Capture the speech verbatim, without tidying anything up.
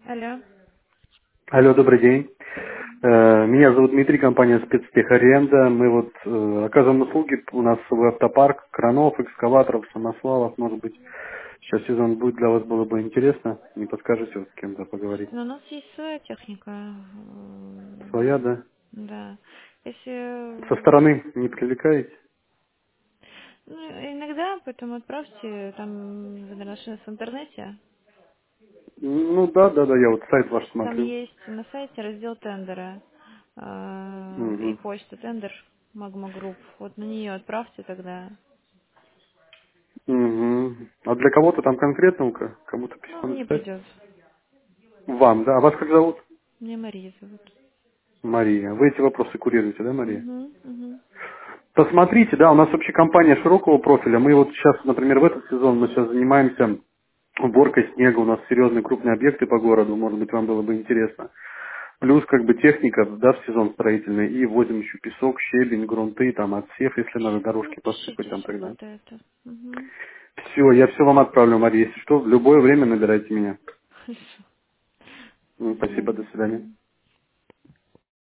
Алло. Алло, добрый день. Э, Меня зовут Дмитрий, компания «Спецтехаренда». Мы вот э, оказываем услуги, у нас свой автопарк, кранов, экскаваторов, самосвалов, может быть. Сейчас сезон будет, для вас было бы интересно. Не подскажете, вот с кем-то поговорить? Ну, у нас есть своя техника. э, Своя, да? Да. Если... Со стороны не привлекаете? Ну, иногда, поэтому отправьте, там, вы, наверное, нашли нас в интернете. Ну да, да, да, я вот сайт ваш Там смотрю. есть на сайте раздел тендера э, и Угу. почта тендер Магма Групп. Вот на нее отправьте тогда. Угу. А для кого-то там конкретно, кому-то Ну, письмо мне написать? придет. Вам, да? А вас как зовут? Мне Мария зовут. Мария. Вы эти вопросы курируете, да, Мария? Угу, угу. Посмотрите, да, у нас вообще компания широкого профиля. Мы вот сейчас, например, в этот сезон мы сейчас занимаемся уборкой снега. У нас серьезные крупные объекты по городу, может быть, вам было бы интересно. Плюс как бы техника, да, в сезон строительный. И возим еще песок, щебень, грунты, там отсев, если надо Ну, дорожки посыпать пишите там все тогда. вот это. Угу. Все, я все вам отправлю, Мария. Если что, в любое время набирайте меня. Хорошо. М, До Спасибо, свидания. до свидания. Мгм.